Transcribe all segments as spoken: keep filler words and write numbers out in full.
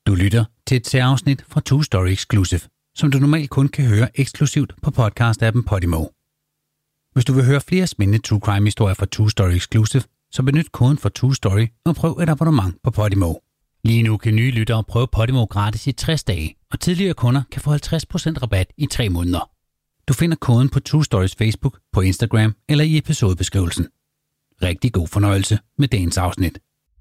Du lytter til et særafsnit fra Two Story Exclusive, som du normalt kun kan høre eksklusivt på podcast-appen Podimo. Hvis du vil høre flere spændende true crime-historier fra Two Story Exclusive, så benyt koden for Two Story og prøv et abonnement på Podimo. Lige nu kan nye lyttere prøve Podimo gratis i tres dage, og tidligere kunder kan få halvtreds procent rabat i tre måneder. Du finder koden på True Stories Facebook, på Instagram eller i episodebeskrivelsen. Rigtig god fornøjelse med dagens afsnit.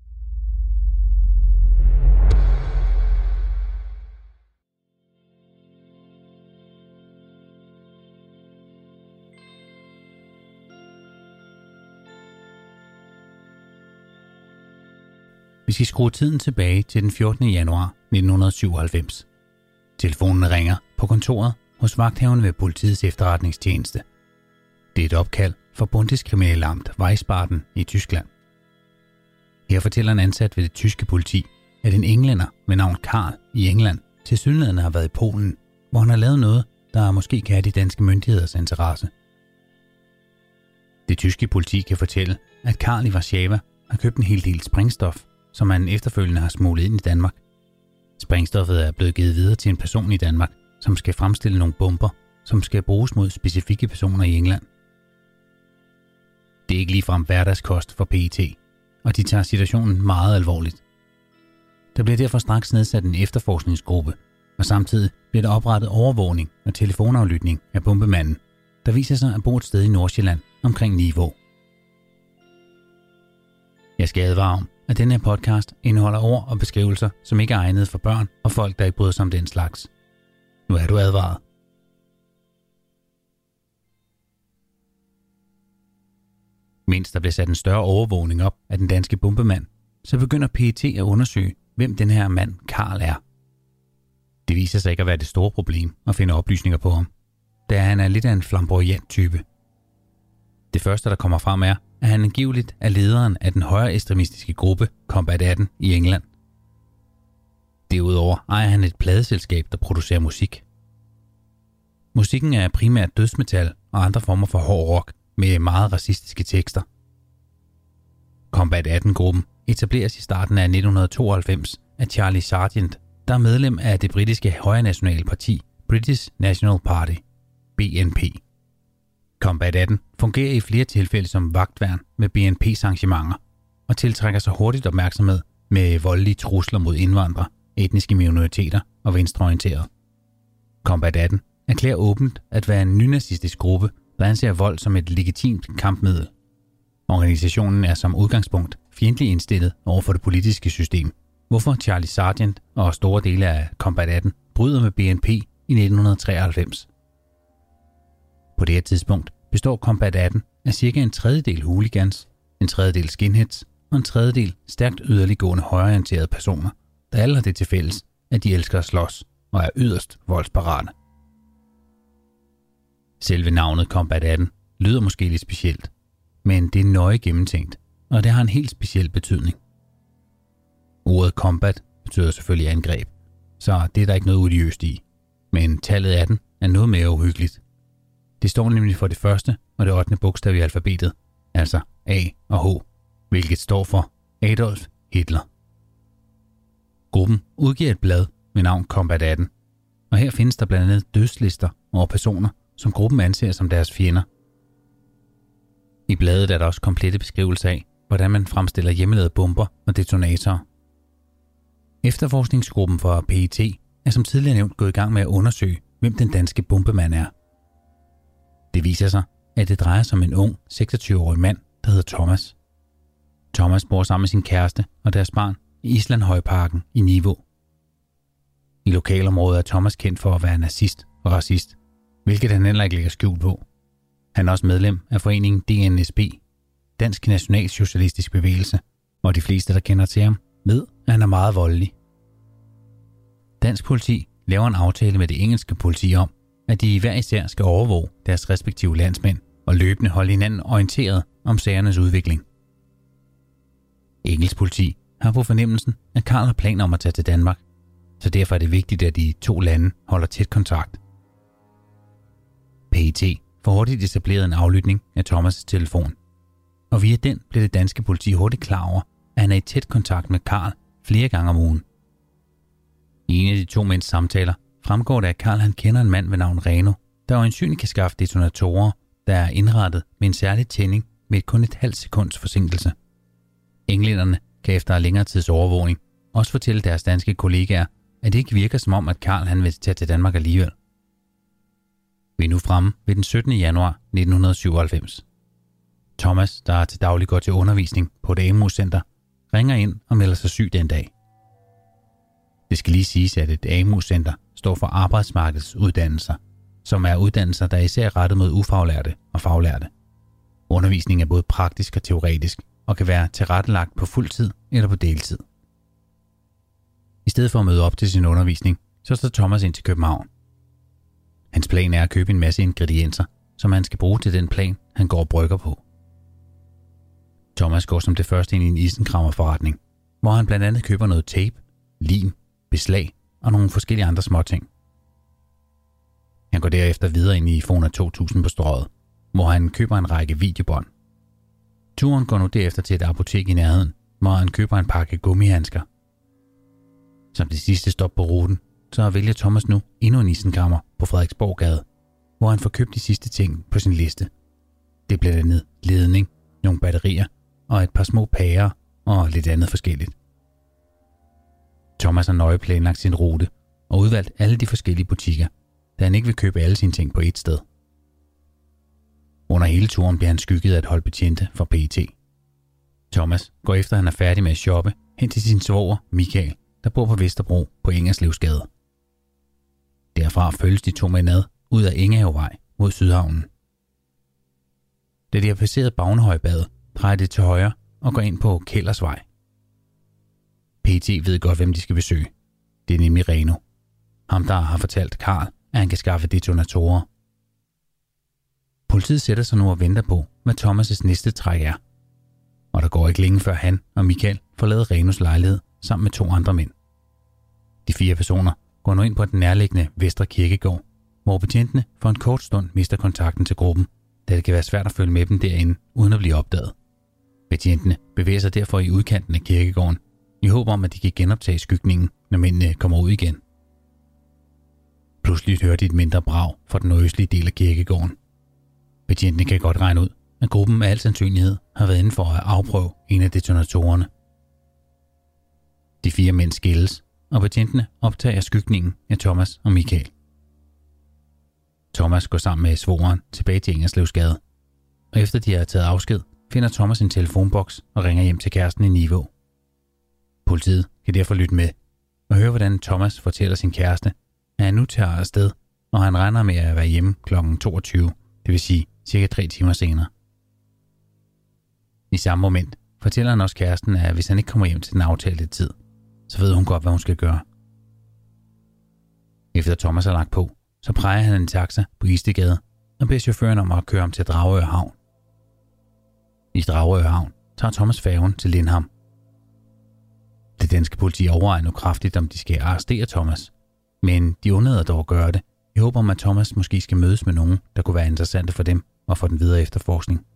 Vi skal skrue tiden tilbage til den fjortende januar nitten syvoghalvfems. Telefonen ringer på kontoret hos vagthavende ved politiets efterretningstjeneste. Det er et opkald fra Bundeskriminalamt Wiesbaden i Tyskland. Her fortæller en ansat ved det tyske politi, at en englænder med navn Karl i England tilsyneladende har været i Polen, hvor han har lavet noget, der måske kan have de danske myndigheders interesse. Det tyske politi kan fortælle, at Karl i Warszawa har købt en hel del sprængstof, som han efterfølgende har smuglet ind i Danmark. Sprængstoffet er blevet givet videre til en person i Danmark, som skal fremstille nogle bomber, som skal bruges mod specifikke personer i England. Det er ikke ligefrem hverdagskost for P E T, og de tager situationen meget alvorligt. Der bliver derfor straks nedsat en efterforskningsgruppe, og samtidig bliver der oprettet overvågning og telefonaflytning af bombemanden, der viser sig at bo et sted i Nordsjælland omkring Nivå. Jeg skal advare om, at denne podcast indeholder ord og beskrivelser, som ikke er egnet for børn og folk, der ikke bryder sig om den slags. Nu er du advaret. Mens der bliver sat en større overvågning op af den danske bombemand, så begynder P E T at undersøge, hvem den her mand Karl er. Det viser sig ikke at være det store problem at finde oplysninger på ham, da han er lidt af en flamboyant type. Det første, der kommer frem, er, at han angiveligt er lederen af den højre ekstremistiske gruppe Combat atten i England. Derudover ejer han et pladeselskab, der producerer musik. Musikken er primært dødsmetal og andre former for hård rock med meget racistiske tekster. Combat atten-gruppen etableres i starten af nitten tooghalvfems af Charlie Sargent, der er medlem af det britiske højrenationale parti British National Party, B N P. Combat atten fungerer i flere tilfælde som vagtværn med B N P's arrangementer og tiltrækker sig hurtigt opmærksomhed med voldelige trusler mod indvandrere, etniske minoriteter og venstreorienterede. Combat atten erklærer åbent at være en nynazistisk gruppe, der anser vold som et legitimt kampmiddel. Organisationen er som udgangspunkt fjendtligt indstillet over for det politiske system, hvorfor Charlie Sargent og store dele af Combat atten bryder med B N P i nitten treoghalvfems. På det her tidspunkt består Combat atten af cirka en tredjedel hooligans, en tredjedel skinheads og en tredjedel stærkt yderliggående højreorienterede personer, der alle har det til fælles, at de elsker at slås og er yderst voldsparate. Selve navnet Combat atten lyder måske lidt specielt, men det er nøje gennemtænkt, og det har en helt speciel betydning. Ordet combat betyder selvfølgelig angreb, så det er der ikke noget odiøst i, men tallet atten er noget mere uhyggeligt. Det står nemlig for det første og det ottende bogstav i alfabetet, altså A og H, hvilket står for Adolf Hitler. Gruppen udgiver et blad med navn Combat atten, og her findes der blandt andet dødslister over personer, som gruppen anser som deres fjender. I bladet er der også komplette beskrivelser af, hvordan man fremstiller hjemmelavede bomber og detonatorer. Efterforskningsgruppen for P E T er som tidligere nævnt gået i gang med at undersøge, hvem den danske bombemand er. Det viser sig, at det drejer sig om en ung, seksogtyve-årig mand, der hedder Thomas. Thomas bor sammen med sin kæreste og deres barn i Islandhøjparken i Nivå. I lokalområdet er Thomas kendt for at være nazist og racist, hvilket han heller ikke lægger skjul på. Han er også medlem af foreningen D N S B, Dansk Nationalsocialistisk Bevægelse, og de fleste, der kender til ham, ved, at han er meget voldelig. Dansk politi laver en aftale med det engelske politi om, at de hver især skal overvåge deres respektive landsmænd og løbende holde hinanden orienteret om sagernes udvikling. Engelsk politi har på fornemmelsen, at Karl har planer om at tage til Danmark, så derfor er det vigtigt, at de to lande holder tæt kontakt. P E T får hurtigt etableret en aflytning af Thomas' telefon, og via den blev det danske politi hurtigt klar over, at han er i tæt kontakt med Karl flere gange om ugen. de to mænds samtaler fremgår det, at Karl han kender en mand ved navn Reno, der øjensynligt kan skaffe detonatorer, der er indrettet med en særlig tænding med kun et halvt sekunds forsinkelse. Englænderne kan efter længere tids overvågning også fortælle deres danske kollegaer, at det ikke virker som om, at Karl han vil tage til Danmark alligevel. Vi er nu fremme ved den syttende januar nitten syvoghalvfems. Thomas, der til daglig går til undervisning på et A M U-center, ringer ind og melder sig syg den dag. Det skal lige siges, at et A M U-center står for arbejdsmarkedsuddannelser, som er uddannelser, der især er rettet mod ufaglærte og faglærte. Undervisningen er både praktisk og teoretisk, og kan være tilrettelagt på fuld tid eller på deltid. I stedet for at møde op til sin undervisning, så står Thomas ind til København. Hans plan er at købe en masse ingredienser, som han skal bruge til den plan, han går og brygger på. Thomas går som det første ind i en isenkræmmerforretning, hvor han blandt andet køber noget tape, lim, beslag og nogle forskellige andre småting. Han går derefter videre ind i Fona to tusind på Strøget, hvor han køber en række videobånd. Turen går nu derefter til et apotek i nærheden, hvor han køber en pakke gummihandsker. Som det sidste stop på ruten, så vælger Thomas nu endnu en isenkræmmer på Frederiksborggade, hvor han får købt de sidste ting på sin liste. Det bliver blandt andet ledning, nogle batterier og et par små pærer og lidt andet forskelligt. Thomas har nøje planlagt sin rute og udvalgt alle de forskellige butikker, da han ikke vil købe alle sine ting på ét sted. Under hele turen bliver han skygget af et hold betjente fra P E T. Thomas går efter han er færdig med at shoppe hen til sin svoger Michael, der bor på Vesterbro på Ingerslevsgade. Derfra følges de to mænd ad ud af Ingehavevej mod Sydhavnen. Da de har passeret Bagnehøjbadet, drejer de til højre og går ind på Kældersvej. P E T ved godt, hvem de skal besøge. Det er nemlig Reno. Ham, der har fortalt Karl, at han kan skaffe detonatorer. Politiet sætter sig nu og venter på, hvad Thomas' næste træk er. Og der går ikke længe før han og Michael forlader Renos lejlighed sammen med to andre mænd. De fire personer går nu ind på den nærliggende Vestre Kirkegård, hvor betjentene for en kort stund mister kontakten til gruppen, da det kan være svært at følge med dem derinde, uden at blive opdaget. Betjentene bevæger sig derfor i udkanten af kirkegården, i håb om, at de kan genoptage skygningen, når mændene kommer ud igen. Pludselig hører de et mindre brag fra den nordøstlige del af kirkegården. Betjentene kan godt regne ud, at gruppen med al sandsynlighed har været inde for at afprøve en af detonatorerne. De fire mænd skilles, og betjentene optager skygningen af Thomas og Michael. Thomas går sammen med svogeren tilbage til Ingerslevsgade, og efter de har taget afsked, finder Thomas en telefonboks og ringer hjem til kæresten i Nivå. Politiet kan derfor lytte med og høre, hvordan Thomas fortæller sin kæreste, at han nu tager afsted, og han regner med at være hjemme klokken toogtyve, det vil sige cirka tre timer senere. I samme moment fortæller han også kæresten, at hvis han ikke kommer hjem til den aftalte tid, så ved hun godt, hvad hun skal gøre. Efter Thomas har lagt på, så præger han en taxa på Istegade og beder chaufføren om at køre ham til Dragør Havn. I Dragør Havn tager Thomas færgen til Lindham. Det danske politi overvejer nu kraftigt, om de skal arrestere Thomas, men de undlader dog at gøre det, i håb om, at Thomas måske skal mødes med nogen, der kunne være interessante for dem og for den videre efterforskning.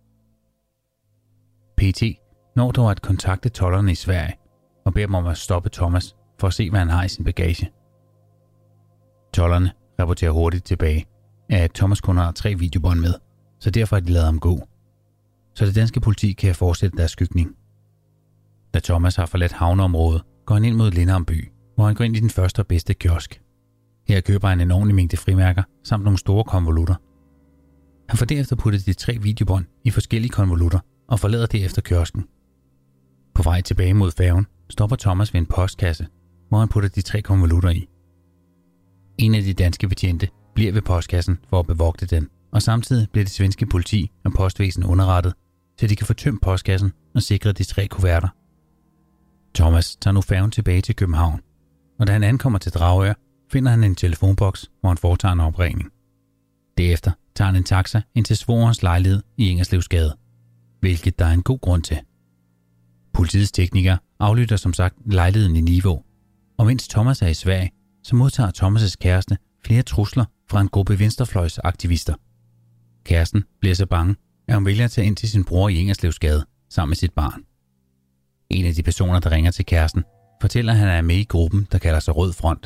P E T når dog at kontakte tolderne i Sverige og beder dem om at stoppe Thomas for at se, hvad han har i sin bagage. Tolderne rapporterer hurtigt tilbage, at Thomas kun har tre videobånd med, så derfor har de ladet ham gå. Så det danske politi kan fortsætte deres skygning. Da Thomas har forladt havneområdet, går han ind mod Lindham by, hvor han går ind i den første og bedste kiosk. Her køber han en ordentlig mængde frimærker samt nogle store konvolutter. Han får derefter puttet de tre videobånd i forskellige konvolutter og forlader derefter kiosken. På vej tilbage mod færgen stopper Thomas ved en postkasse, hvor han putter de tre konvolutter i. En af de danske betjente bliver ved postkassen for at bevogte den, og samtidig bliver det svenske politi og postvæsen underrettet, så de kan få tømt postkassen og sikre de tre kuverter. Thomas tager nu færgen tilbage til København, og da han ankommer til Dragør, finder han en telefonboks, hvor han foretager en opringning. Derefter tager han en taxa ind til svogerens lejlighed i Ingerslevsgade, hvilket der er en god grund til. Politiets teknikere aflytter som sagt lejligheden i Nivå, og mens Thomas er i Sverige, så modtager Thomas' kæreste flere trusler fra en gruppe venstrefløjsaktivister. Kæresten bliver så bange, at hun vælger at tage ind til sin bror i Ingerslevsgade sammen med sit barn. En af de personer, der ringer til kæresten, fortæller, at han er med i gruppen, der kalder sig Rød Front,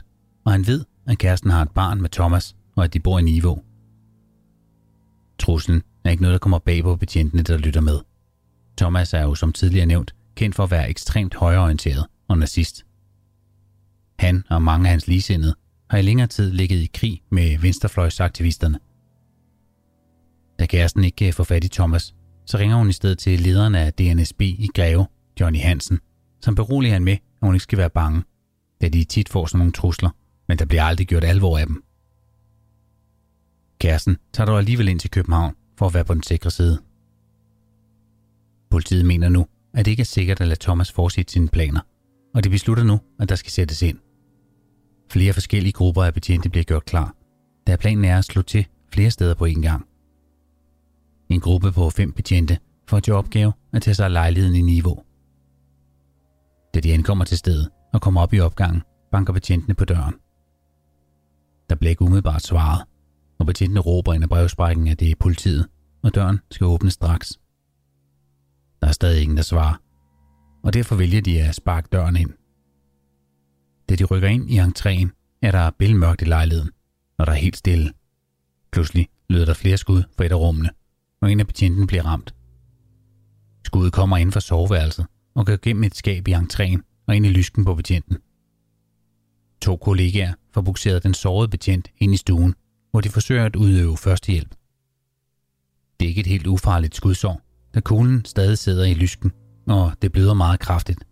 og han ved, at kæresten har et barn med Thomas, og at de bor i Nivå. Truslen er ikke noget, der kommer bag på betjentene, der lytter med. Thomas er jo som tidligere nævnt kendt for at være ekstremt højreorienteret og nazist. Han og mange af hans ligesindede har i længere tid ligget i krig med venstrefløjsaktivisterne. Da kæresten ikke kan få fat i Thomas, så ringer hun i stedet til lederen af D N S B i Greve, Johnny Hansen, som beroliger han med, at hun ikke skal være bange, da de tit får sådan nogle trusler, men der bliver aldrig gjort alvor af dem. Kæresten tager dog alligevel ind til København for at være på den sikre side. Politiet mener nu, at det ikke er sikkert at lade Thomas fortsætte sine planer, og de beslutter nu, at der skal sættes ind. Flere forskellige grupper af betjente bliver gjort klar, da planen er at slå til flere steder på én gang. En gruppe på fem betjente får til opgave at tage sig af lejligheden i Nivå. Da de ankommer til stedet og kommer op i opgangen, banker betjentene på døren. Der bliver ikke umiddelbart svaret, og betjentene råber ind ad brevsprækken, at det er politiet, og døren skal åbnes straks. Der er stadig ingen, der svarer, og derfor vælger de at sparke døren ind. Da de rykker ind i entréen, er der bælmørkt i lejligheden, og der er helt stille. Pludselig lyder der flere skud fra et af rummene, og en af betjentene bliver ramt. Skuddet kommer ind fra soveværelset og går gennem et skab i entréen og ind i lysken på betjenten. To kollegaer får bukseret den sårede betjent ind i stuen, hvor de forsøger at udøve førstehjælp. Det er ikke et helt ufarligt skudsår, da kuglen stadig sidder i lysken, og det bløder meget kraftigt.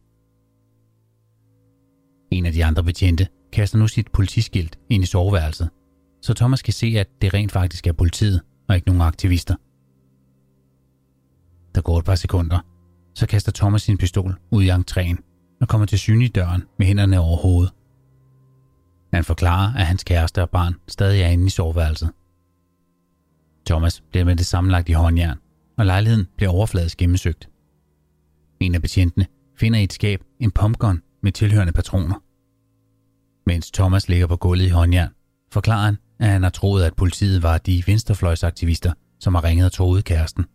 En af de andre betjente kaster nu sit politiskilt ind i soveværelset, så Thomas kan se, at det rent faktisk er politiet og ikke nogen aktivister. Der går et par sekunder, så kaster Thomas sin pistol ud i entréen og kommer til syne i døren med hænderne over hovedet. Han forklarer, at hans kæreste og barn stadig er inde i soveværelset. Thomas bliver med det samme lagt i håndjern, og lejligheden bliver overfladisk gennemsøgt. En af betjentene finder i et skab en pumpgun med tilhørende patroner. Mens Thomas ligger på gulvet i håndjern, forklarer han, at han har troet, at politiet var de venstrefløjsaktivister, som har ringet og troet kæresten.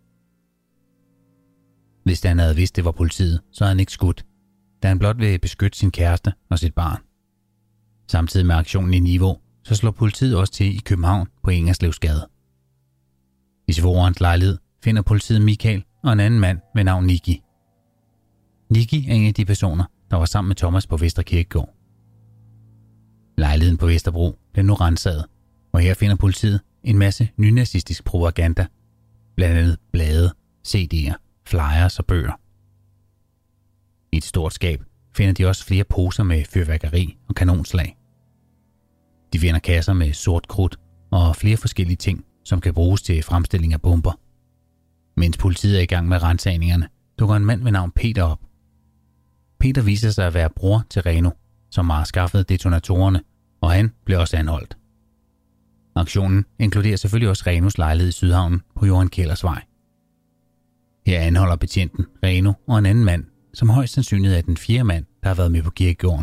Hvis han havde vidst, det var politiet, så havde han ikke skudt, da han blot vil beskytte sin kæreste og sit barn. Samtidig med aktionen i Nivå, så slår politiet også til i København på Ingerslevsgade. I svogerens lejlighed finder politiet Michael og en anden mand ved navn Niki. Niki er en af de personer, der var sammen med Thomas på Vestre Kirkegård. Lejligheden på Vesterbro bliver nu renset, og her finder politiet en masse nynazistisk propaganda, blandt andet blade, C D'er, flyers og bøger. I et stort skab finder de også flere poser med fyrværkeri og kanonslag. De finder kasser med sort krudt og flere forskellige ting, som kan bruges til fremstilling af bomber. Mens politiet er i gang med ransagningerne, dukker en mand ved navn Peter op. Peter viser sig at være bror til Reno, som har skaffet detonatorerne, og han bliver også anholdt. Aktionen inkluderer selvfølgelig også Renos lejlighed i Sydhavnen på Johan Kjellers Vej. Her anholder betjenten Reno og en anden mand, som højst sandsynligt er den fjerde mand, der har været med på kirkegården.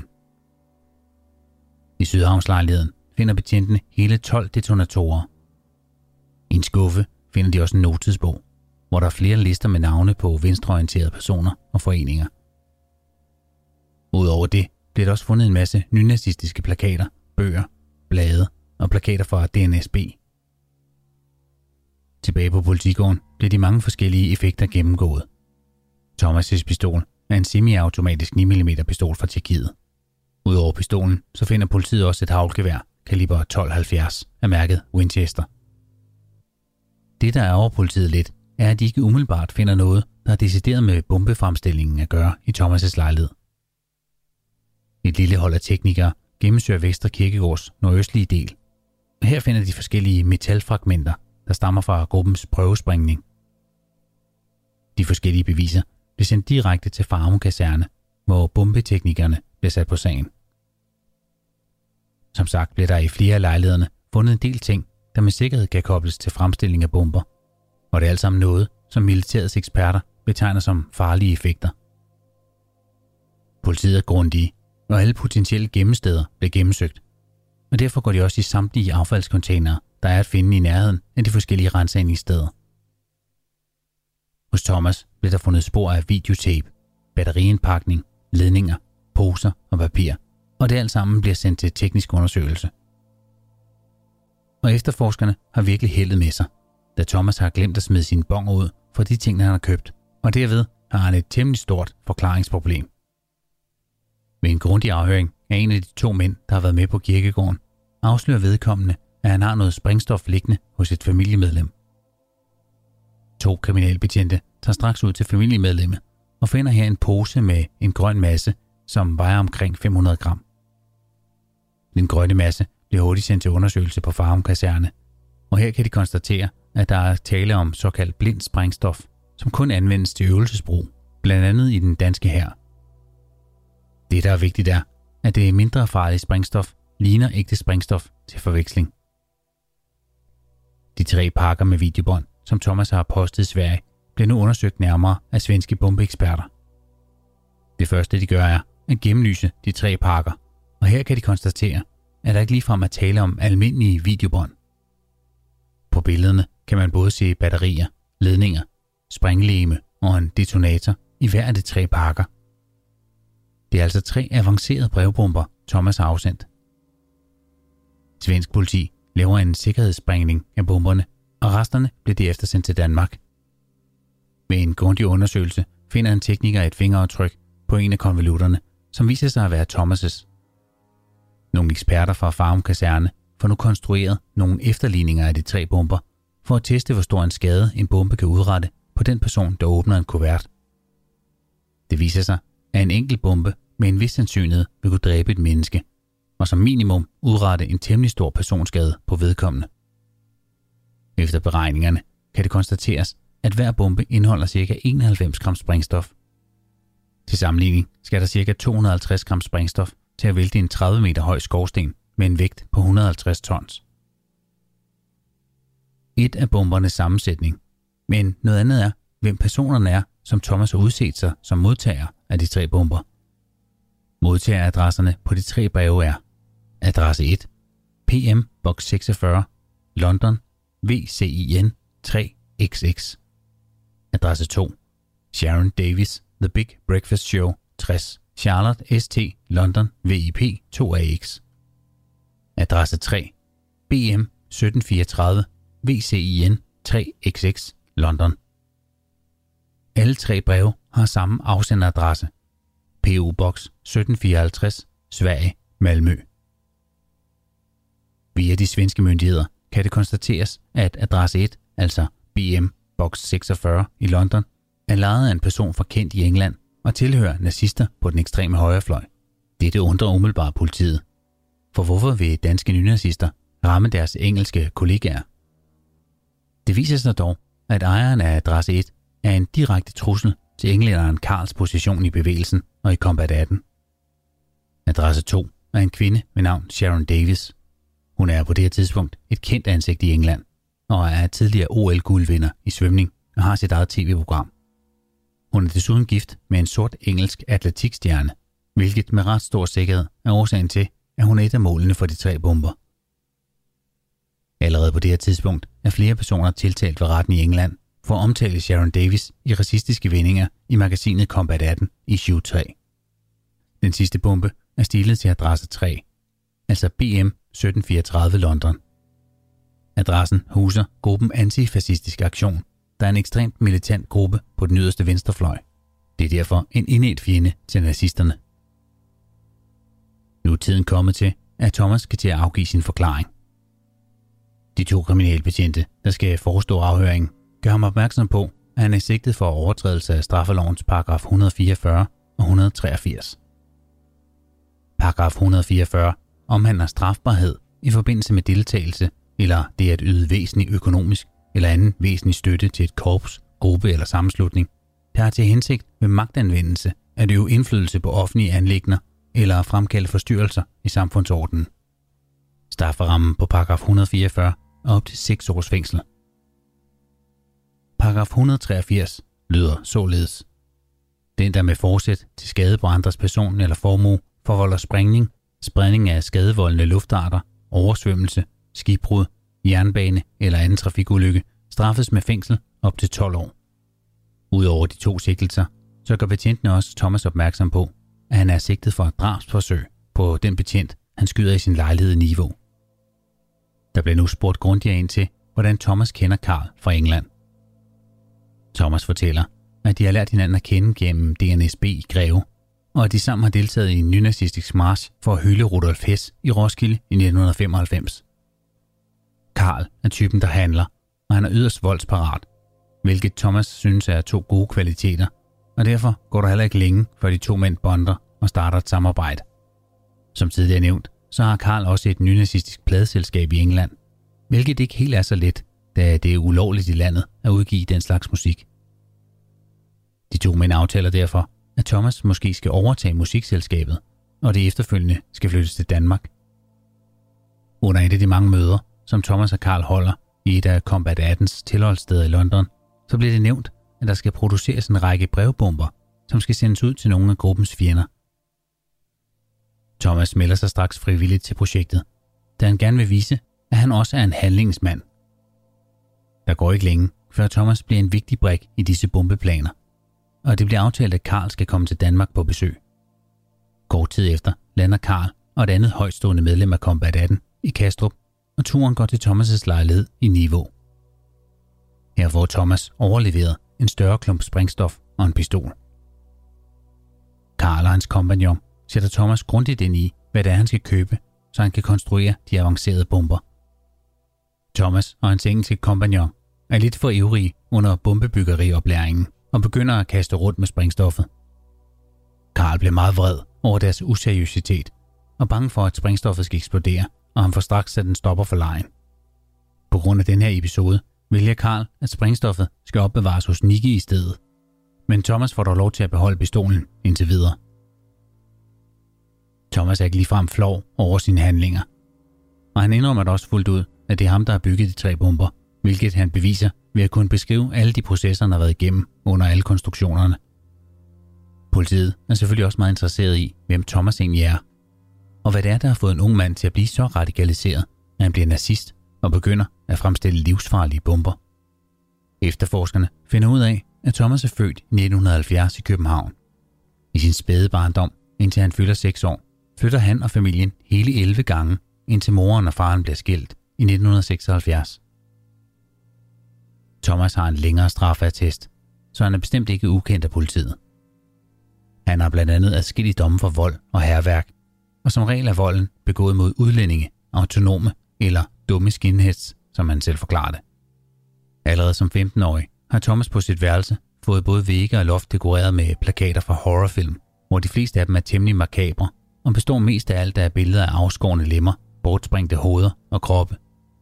I Sydhavnslejligheden finder betjentene hele tolv detonatorer. I en skuffe finder de også en notesbog, hvor der er flere lister med navne på venstreorienterede personer og foreninger. Udover det bliver der også fundet en masse nynazistiske plakater, bøger, blade og plakater fra D N S B. Tilbage på politigården bliver de mange forskellige effekter gennemgået. Thomas' pistol er en semiautomatisk ni millimeter pistol fra Tjekkiet. Udover pistolen, så finder politiet også et haglgevær, kaliber tolv halvfjerds, af mærket Winchester. Det, der ærger politiet lidt, er, at de ikke umiddelbart finder noget, der er decideret med bombefremstillingen at gøre i Thomas' lejlighed. Et lille hold af teknikere gennemsøger Vestre Kirkegårds nordøstlige del. Her finder de forskellige metalfragmenter, der stammer fra gruppens prøvesprængning. De forskellige beviser bliver sendt direkte til Farmo kaserne, hvor bombeteknikerne bliver sat på sagen. Som sagt bliver der i flere af lejlighederne fundet en del ting, der med sikkerhed kan kobles til fremstilling af bomber, og det er alt sammen noget, som militærets eksperter betegner som farlige effekter. Politiet er grundige, og alle potentielle gemmesteder bliver gennemsøgt, og derfor går de også i samtlige affaldscontainere, der er at finde i nærheden af de forskellige rensagningssteder. Hos Thomas blev der fundet spor af videotape, batteriindpakning, ledninger, poser og papir, og det alt sammen bliver sendt til teknisk undersøgelse. Og efterforskerne har virkelig heldet med sig, da Thomas har glemt at smide sine bonger ud for de ting, han har købt, og derved har han et temmelig stort forklaringsproblem. Ved en grundig afhøring af en af de to mænd, der har været med på kirkegården, afslører vedkommende, at han har noget sprængstof liggende hos et familiemedlem. To kriminalbetjente tager straks ud til familiemedlemmet og finder her en pose med en grøn masse, som vejer omkring fem hundrede gram. Den grønne masse bliver hurtigt sendt til undersøgelse på Farum Kaserne, og her kan de konstatere, at der er tale om såkaldt blindt sprængstof, som kun anvendes til øvelsesbrug, blandt andet i den danske hær. Det, der er vigtigt, er, at det er mindre farligt sprængstof ligner ægte sprængstof til forveksling. De tre pakker med videobånd, som Thomas har postet i Sverige, bliver nu undersøgt nærmere af svenske bombeeksperter. Det første, de gør, er at gennemlyse de tre pakker, og her kan de konstatere, at der ikke ligefrem er tale om almindelige videobånd. På billederne kan man både se batterier, ledninger, sprænglegeme og en detonator i hver af de tre pakker. Det er altså tre avancerede brevbomber, Thomas har afsendt. Svensk politi laver en sikkerhedssprængning af bomberne, og resterne bliver derefter sendt til Danmark. Ved en grundig undersøgelse finder en tekniker et fingeraftryk på en af konvolutterne, som viser sig at være Thomas'. Nogle eksperter fra Farum Kaserne får nu konstrueret nogle efterligninger af de tre bomber, for at teste, hvor stor en skade en bombe kan udrette på den person, der åbner en kuvert. Det viser sig, at en enkelt bombe med en vis sandsynlighed vil kunne dræbe et menneske, og som minimum udrette en temmelig stor personskade på vedkommende. Efter beregningerne kan det konstateres, at hver bombe indeholder ca. enoghalvfems gram sprængstof. Til sammenligning skal der ca. to hundrede og halvtreds gram sprængstof til at vælte en tredive meter høj skorsten med en vægt på et hundrede og halvtreds tons. Et af bombernes sammensætning, men noget andet er, hvem personerne er, som Thomas har udset sig som modtager af de tre bomber. Modtageradresserne på de tre breve er adresse et, P M Box seksogfyrre, London, V C I N tre X X. Adresse to, Sharon Davis, The Big Breakfast Show tres, Charlotte S T, London, V I P to A X. Adresse tre, B M sytten fireogtredive, V C I N tre X X, London. Alle tre breve har samme afsenderadresse, P O Box sytten fireoghalvtreds, Sverige, Malmø. Via de svenske myndigheder kan det konstateres, at adresse et, altså B M Box seksogfyrre i London, er lejet af en person fra Kent i England og tilhører nazister på den ekstreme højrefløj. Dette undrer umiddelbart politiet. For hvorfor vil danske nynazister ramme deres engelske kollegaer? Det viser sig dog, at ejeren af adresse et er en direkte trussel til englænderen Karls position i bevægelsen og i Combat atten. Adresse to er en kvinde med navn Sharon Davis. Hun er på det her tidspunkt et kendt ansigt i England og er tidligere O L-guldvinder i svømning og har sit eget tv-program. Hun er desuden gift med en sort engelsk atletikstjerne, hvilket med ret stor sikkerhed er årsagen til, at hun er et af målene for de tre bomber. Allerede på det her tidspunkt er flere personer tiltalt ved retten i England for at omtale Sharon Davis i racistiske vendinger i magasinet Combat atten issue tre. Den sidste bombe er stilet til adresse tre, altså B M sytten fireogtredive London. Adressen huser gruppen Antifascistisk Aktion, der er en ekstremt militant gruppe på den yderste venstrefløj. Det er derfor en indædt fjende til nazisterne. Nu er tiden kommet til, at Thomas skal til at afgive sin forklaring. De to kriminalbetjente, der skal forestå afhøringen, gør ham opmærksom på, at han er sigtet for overtrædelse af straffelovens paragraf et hundrede og fireogfyrre og et hundrede og treogfirs. Paragraf et hundrede og fireogfyrre omhandler strafbarhed i forbindelse med deltagelse eller det at yde væsentlig økonomisk eller anden væsentlig støtte til et korps, gruppe eller sammenslutning, der har til hensigt ved magtanvendelse at øve indflydelse på offentlige anliggender eller at fremkalde forstyrrelser i samfundsordenen. Strafferammen på paragraf et hundrede og fireogfyrre er op til seks års fængsel. Paragraf et hundrede og treogfirs lyder således: Den, der med forsæt til skade på andres person eller formue forvolder sprængning, spredning af skadevoldende luftarter, oversvømmelse, skibbrud, jernbane eller anden trafikulykke, straffes med fængsel op til tolv år. Udover de to sigtelser, så gør betjentene også Thomas opmærksom på, at han er sigtet for drabsforsøg på den betjent, han skyder i sin lejlighed i Niveau. Der blev nu spurgt grundigere ind til, hvordan Thomas kender Carl fra England. Thomas fortæller, at de har lært hinanden at kende gennem D N S B i Greve, og at de sammen har deltaget i en nynazistisk march for at hylde Rudolf Hess i Roskilde i nitten femoghalvfems. Carl er typen, der handler, og han er yderst voldsparat, hvilket Thomas synes er to gode kvaliteter, og derfor går der heller ikke længe, før de to mænd bonder og starter et samarbejde. Som tidligere nævnt, så har Carl også et nynazistisk pladeselskab i England, hvilket ikke helt er så let, da det er ulovligt i landet at udgive den slags musik. De to mænd aftaler derfor, at Thomas måske skal overtage musikselskabet, og det efterfølgende skal flyttes til Danmark. Under et af de mange møder, som Thomas og Carl holder i et af Combat attens tilholdssteder i London, så bliver det nævnt, at der skal produceres en række brevbomber, som skal sendes ud til nogle af gruppens fjender. Thomas melder sig straks frivilligt til projektet, da han gerne vil vise, at han også er en handlingsmand. Der går ikke længe, før Thomas bliver en vigtig brik i disse bombeplaner, og det bliver aftalt, at Carl skal komme til Danmark på besøg. Kort tid efter lander Carl og et andet højtstående medlem af Combat atten i Kastrup, og turen går til Thomas' lejlighed i Niveau. Her får Thomas overleveret en større klump sprængstof og en pistol. Carl og hans kompagnon sætter Thomas grundigt ind i, hvad det er, han skal købe, så han kan konstruere de avancerede bomber. Thomas og hans engelske kompagnon er lidt for ivrige under bombebyggerioplæringen og begynder at kaste rundt med sprængstoffet. Carl bliver meget vred over deres useriøsitet og bange for, at sprængstoffet skal eksplodere, og han får straks sat en stopper for lejen. På grund af den her episode vælger Carl, at sprængstoffet skal opbevares hos Nicky i stedet, men Thomas får dog lov til at beholde pistolen indtil videre. Thomas er ikke ligefrem flov over sine handlinger, og han indrømmer det også fuldt ud, at det er ham, der har bygget de tre bomber, hvilket han beviser ved at kunne beskrive alle de processer, han har været igennem under alle konstruktionerne. Politiet er selvfølgelig også meget interesseret i, hvem Thomas egentlig er, og hvad det er, der har fået en ung mand til at blive så radikaliseret, at han bliver nazist og begynder at fremstille livsfarlige bomber. Efterforskerne finder ud af, at Thomas er født i nitten halvfjerds i København. I sin spæde barndom, indtil han fylder seks år, flytter han og familien hele elleve gange, indtil moren og faren bliver skilt i nitten seksoghalvfjerds. Thomas har en længere straffeattest, så han er bestemt ikke ukendt af politiet. Han har blandt andet adskillige domme for vold og hærværk, og som regel er volden begået mod udlændinge, autonome eller dumme skinheads, som han selv forklarer det. Allerede som femten-årig har Thomas på sit værelse fået både vægge og loft dekoreret med plakater fra horrorfilm, hvor de fleste af dem er temmelig makabre og består mest af alt af billeder af afskårne lemmer, bortsprængte hoveder og kroppe.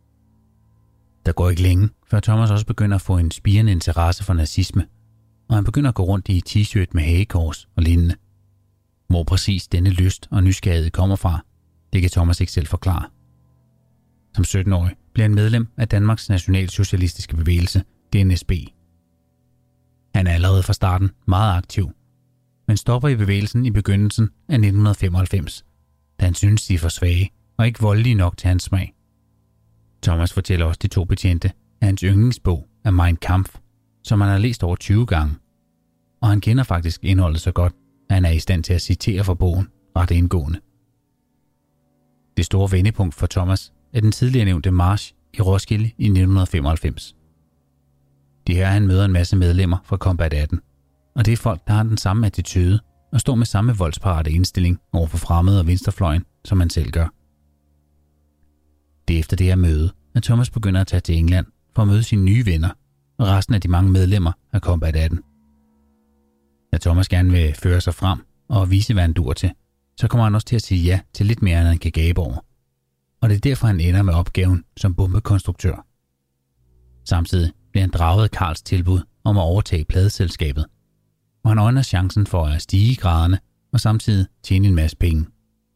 Der går ikke længe, før Thomas også begynder at få en spirende interesse for nazisme, og han begynder at gå rundt i t-shirt med hagekors og lignende. Hvor præcis denne lyst og nysgerrighed kommer fra, det kan Thomas ikke selv forklare. Som sytten-årig bliver han medlem af Danmarks Nationalsocialistiske Bevægelse, D N S B. Han er allerede fra starten meget aktiv, men stopper i bevægelsen i begyndelsen af nitten femoghalvfems, da han synes, de er for svage og ikke voldelige nok til hans smag. Thomas fortæller også de to betjente, at hans yndlingsbog er Mein Kampf, som han har læst over tyve gange, og han kender faktisk indholdet så godt, at han er i stand til at citere fra bogen ret indgående. Det store vendepunkt for Thomas er den tidligere nævnte march i Roskilde i nitten femoghalvfems. Det her han møder en masse medlemmer fra Combat atten, og det er folk, der har den samme attitude og står med samme voldsparate indstilling over for fremmede og venstrefløjen, som han selv gør. Det er efter det her møde, at Thomas begynder at tage til England for at møde sine nye venner og resten af de mange medlemmer af Combat atten. Da Thomas gerne vil føre sig frem og vise, hvad han dur til, så kommer han også til at sige ja til lidt mere, end han kan gabe over. Og det er derfor, han ender med opgaven som bombekonstruktør. Samtidig bliver han draget af Carls tilbud om at overtage pladeselskabet, og han øjner chancen for at stige i graderne og samtidig tjene en masse penge.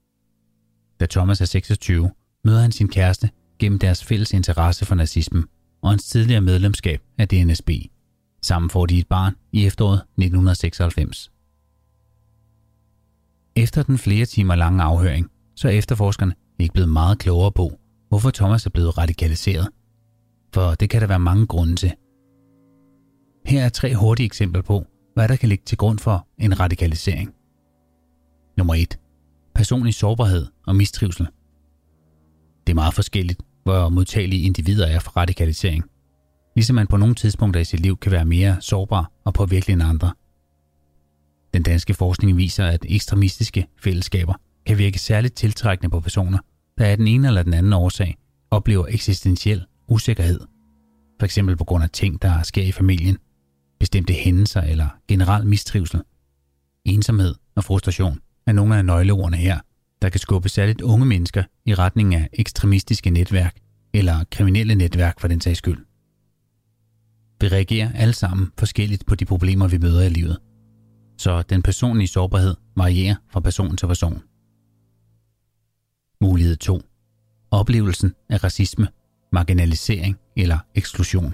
Da Thomas er seksogtyve, møder han sin kæreste gennem deres fælles interesse for nazismen og hans tidligere medlemskab af D N S B. Sammen får de et barn i efteråret nitten seksoghalvfems. Efter den flere timer lange afhøring, så er efterforskerne ikke blevet meget klogere på, hvorfor Thomas er blevet radikaliseret. For det kan der være mange grunde til. Her er tre hurtige eksempler på, hvad der kan ligge til grund for en radikalisering. Nummer et. personlig sårbarhed og mistrivsel. Det er meget forskelligt, hvor modtagelige individer er for radikalisering, ligesom man på nogle tidspunkter i sit liv kan være mere sårbar og påvirkelig end andre. Den danske forskning viser, at ekstremistiske fællesskaber kan virke særligt tiltrækkende på personer, der af den ene eller den anden årsag oplever eksistentiel usikkerhed. For eksempel på grund af ting, der sker i familien, bestemte hændelser eller generel mistrivsel. Ensomhed og frustration er nogle af nøgleordene her, der kan skubbe særligt unge mennesker i retning af ekstremistiske netværk eller kriminelle netværk for den sags skyld. Vi reagerer alle sammen forskelligt på de problemer, vi møder i livet, så den personlige sårbarhed varierer fra person til person. Mulighed to. Oplevelsen af racisme, marginalisering eller eksklusion.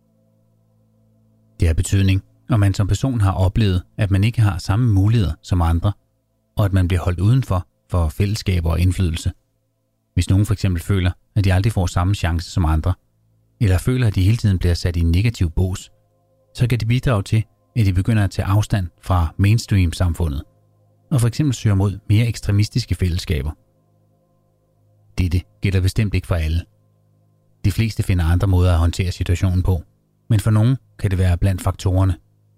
Det har betydning, om man som person har oplevet, at man ikke har samme muligheder som andre, og at man bliver holdt udenfor for fællesskaber og indflydelse. Hvis nogen for eksempel føler, at de aldrig får samme chance som andre, eller føler, at de hele tiden bliver sat i en negativ bås, så kan det bidrage til, at de begynder at tage afstand fra mainstream-samfundet, og for eksempel søger mod mere ekstremistiske fællesskaber. Dette gælder bestemt ikke for alle. De fleste finder andre måder at håndtere situationen på, men for nogen kan det være blandt faktorerne.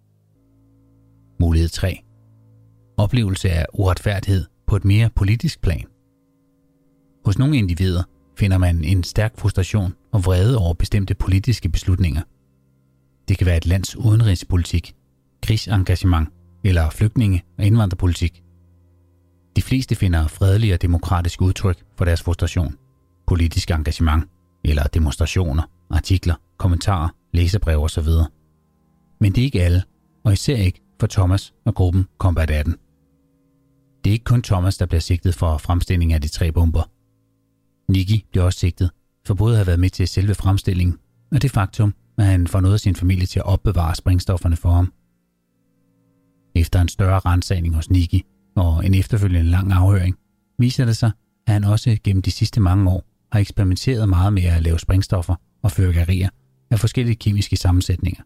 Mulighed tre. Oplevelse af uretfærdighed på et mere politisk plan. Hos nogle individer finder man en stærk frustration og vrede over bestemte politiske beslutninger. Det kan være et lands udenrigspolitik, krigsengagement eller flygtninge- og indvandrerpolitik. De fleste finder fredelige og demokratiske udtryk for deres frustration, politisk engagement eller demonstrationer, artikler, kommentarer, læserbreve osv. Men det er ikke alle, og især ikke for Thomas og gruppen Combat atten. Det er ikke kun Thomas, der bliver sigtet for fremstilling af de tre bomber. Nicky bliver også sigtet for både at have været med til selve fremstillingen, og det faktum, at han får noget af sin familie til at opbevare sprængstofferne for ham. Efter en større ransagning hos Nicky og en efterfølgende lang afhøring, viser det sig, at han også gennem de sidste mange år har eksperimenteret meget med at lave sprængstoffer og fyrværkerier af forskellige kemiske sammensætninger.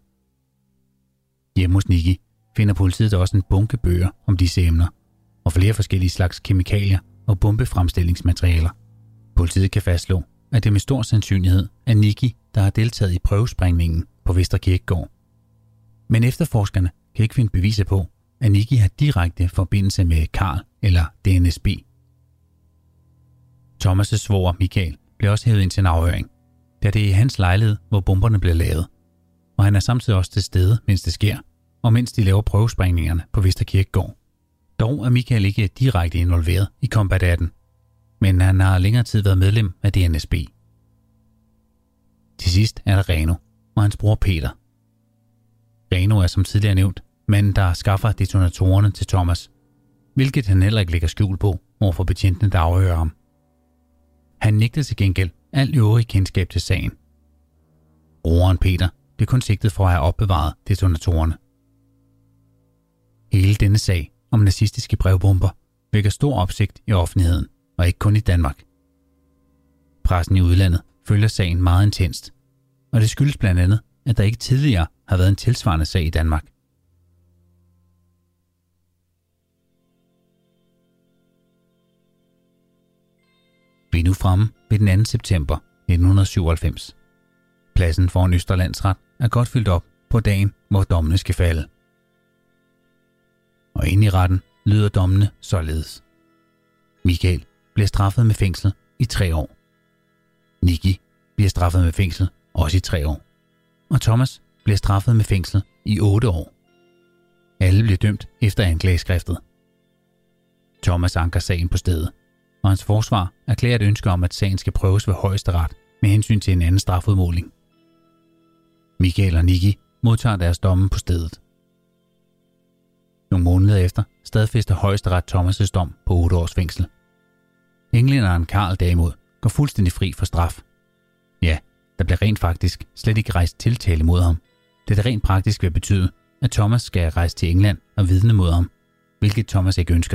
Hjemme hos Nicky finder politiet også en bunke bøger om disse emner, og flere forskellige slags kemikalier og bombefremstillingsmaterialer. Politiet kan fastslå, at det med stor sandsynlighed er Nicky, der har deltaget i prøvesprængningen på Vestre Kirkegård. Men efterforskerne kan ikke finde beviser på, at Nicky har direkte forbindelse med Karl eller D N S B. Thomas' svoger Michael bliver også hævet ind til en afhøring, da det er hans lejlighed, hvor bomberne bliver lavet, og han er samtidig også til stede, mens det sker, og mens de laver prøvesprængningerne på Vestre Kirkegård. Dog er Michael ikke direkte involveret i Combat atten, men han har længere tid været medlem af D N S B. Til sidst er der Reno og hans bror Peter. Reno er som tidligere nævnt manden, der skaffer detonatorerne til Thomas, hvilket han heller ikke lægger skjul på overfor betjentene, der afhører ham. Han nægter til gengæld al øvrig kendskab til sagen. Broren Peter blev kun sigtet for at have opbevaret detonatorerne. Hele denne sag om nazistiske brevbomber vækker stor opsigt i offentligheden, og ikke kun i Danmark. Pressen i udlandet følger sagen meget intenst, og det skyldes blandt andet, at der ikke tidligere har været en tilsvarende sag i Danmark. Vi er nu fremme ved den anden september nitten syvoghalvfems. Pladsen foran Østerlandsret er godt fyldt op på dagen, hvor dommene skal falde. Og inde i retten lyder dommene således. Michael bliver straffet med fængsel i tre år. Nicky bliver straffet med fængsel også i tre år. Og Thomas bliver straffet med fængsel i otte år. Alle bliver dømt efter anklageskriftet. Thomas anker sagen på stedet, og hans forsvar erklærer et ønske om, at sagen skal prøves ved højesteret med hensyn til en anden strafudmåling. Michael og Nicky modtager deres domme på stedet. Nogle måneder efter stadfæster højesteret Thomas' dom på otte års fængsel. Englænderen Karl derimod går fuldstændig fri for straf. Ja, der bliver rent faktisk slet ikke rejst tiltale mod ham. Det der rent praktisk vil betyde, at Thomas skal rejse til England og vidne mod ham, hvilket Thomas ikke ønsker.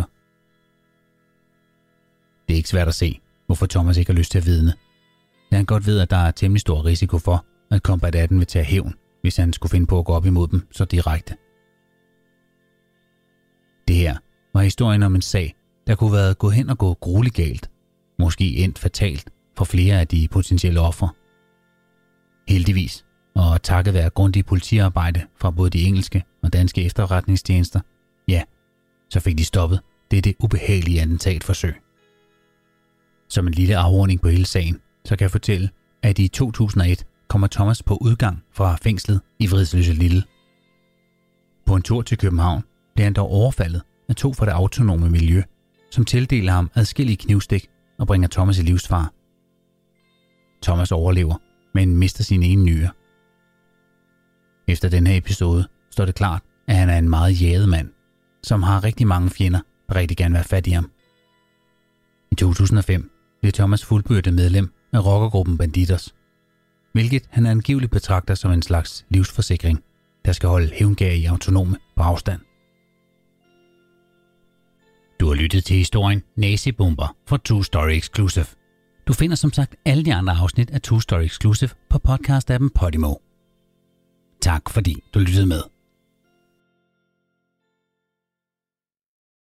Det er ikke svært at se, hvorfor Thomas ikke har lyst til at vidne, da han godt ved, at der er temmelig stor risiko for, at Combat atten vil tage hævn, hvis han skulle finde på at gå op imod dem så direkte. Det her var historien om en sag, der kunne være gået hen og gå grueligt galt, måske endt fatalt for flere af de potentielle ofre. Heldigvis, og takket være grundigt politiarbejde fra både de engelske og danske efterretningstjenester, ja, så fik de stoppet dette ubehagelige attentatforsøg. Som en lille afrunding på hele sagen, så kan jeg fortælle, at i to tusind og et kommer Thomas på udgang fra fængslet i Vridsløse Lille. På en tur til København bliver han dog overfaldet af to fra det autonome miljø, som tildeler ham adskillige knivstik og bringer Thomas i livsfare. Thomas overlever, men mister sin ene nyre. Efter den her episode står det klart, at han er en meget jaget mand, som har rigtig mange fjender, der rigtig gerne vil have fat i ham. I to tusind og fem bliver Thomas fuldbyrdet medlem af rockergruppen Bandidos, hvilket han angiveligt betragter som en slags livsforsikring, der skal holde hævngær i autonome på afstand. Du har lyttet til historien Nazibomber fra True Story Exclusive. Du finder som sagt alle de andre afsnit af True Story Exclusive på podcast-appen Podimo. Tak fordi du lyttede med.